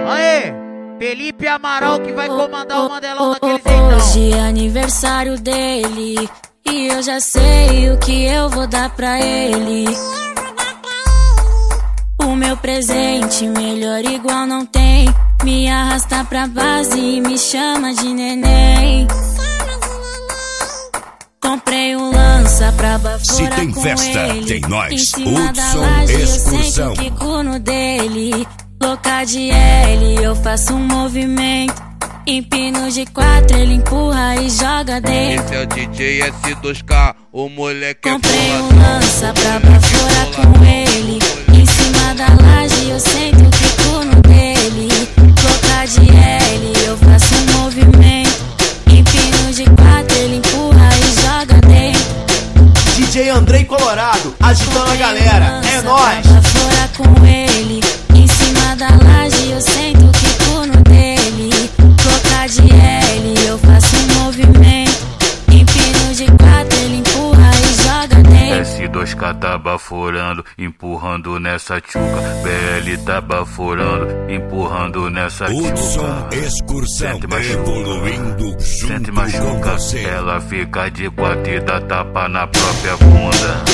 Aê, Felipe Amaral que vai comandar o Mandelão daquele jeitão. Hoje é aniversário dele e eu já sei o que eu vou dar pra ele. O meu presente melhor igual não tem. Me arrasta pra base e me chama de neném. Comprei um lança pra baforar se tem com festa, ele. tem nós. Em cima da Hudson laje eu Excursão. sento o quico no dele. Louca de L, eu faço um movimento. Empino de 4, ele empurra e joga dentro. Esse é o DJ S2K, o moleque comprei é um lança pra baforar com ele. Em cima da laje eu sento o quico no dele. Louca de L, eu faço um movimento. Empino de 4, ele empurra e joga dentro. DJ Andrei Colorado, agitando a galera, é nóis! Baforar com ele. Em cima da laje eu sento o quico no dele. Louca de L, eu faço um movimento. Empino de 4, ele empurra e joga dentro. S2K tá baforando, empurrando nessa tchuca. BL tá baforando, empurrando nessa Hudson tchuca. Excursão, evoluindo Sente junto com machuca, você. ela fica de 4 e dá tapa na própria bunda.